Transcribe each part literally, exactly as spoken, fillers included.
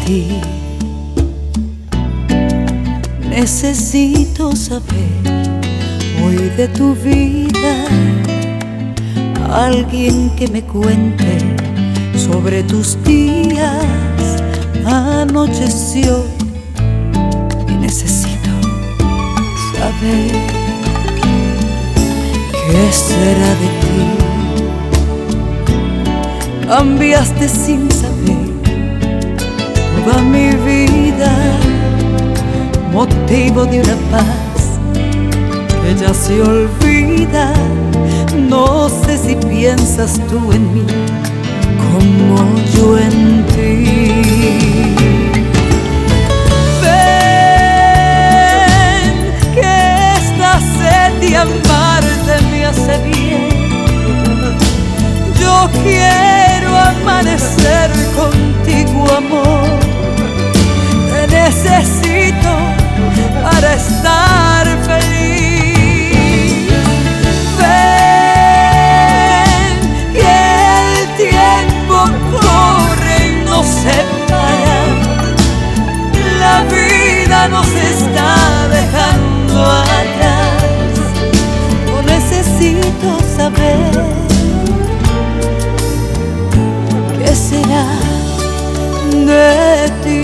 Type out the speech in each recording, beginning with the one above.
ti. Necesito saber hoy de tu vida, alguien que me cuente sobre tus días. Anocheció y necesito saber qué será de ti. Cambiaste sin saber toda mi vida, motivo de una paz que ya se olvida. No sé si piensas tú en mí como yo en ti. Ven, que esta sed de amarte me hace bien. Yo quiero amanecer contigo, amor. Te necesito para estar feliz. Ven, que el tiempo corre y no se para. La vida nos está dejando atrás. Yo necesito saber qué será de ti.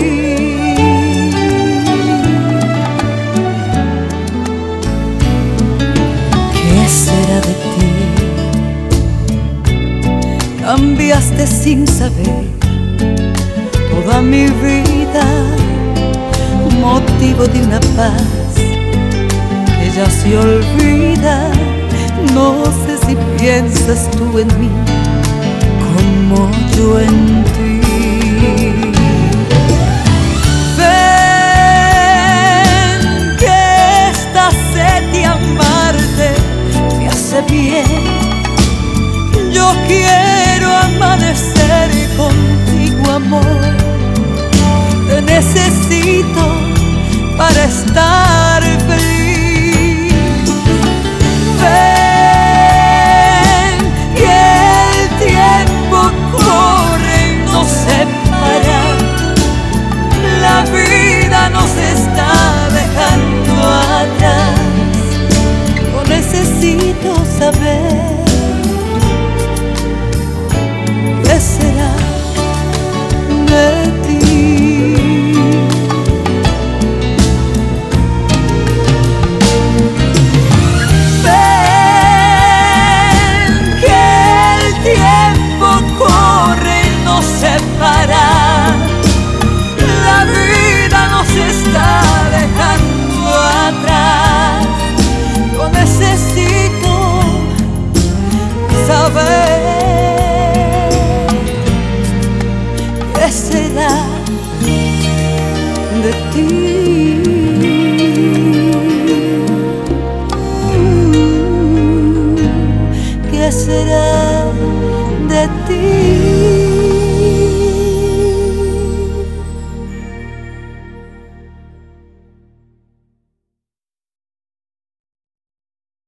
Cambiaste sin saber toda mi vida, motivo de una paz que ya se olvida. No sé si piensas tú en mí como yo en ti. Ven, que esta sed de amarte me hace bien. Yo quiero amanecer contigo, amor. Te necesito para estar feliz. Ven, que el tiempo corre y no se para. La vida nos está dejando atrás. Yo necesito saber qué será de ti. Ven, que el tiempo corre y no se para. La vida nos está dejando atrás. Yo necesito saber qué será de ti. ¿Qué será de ti?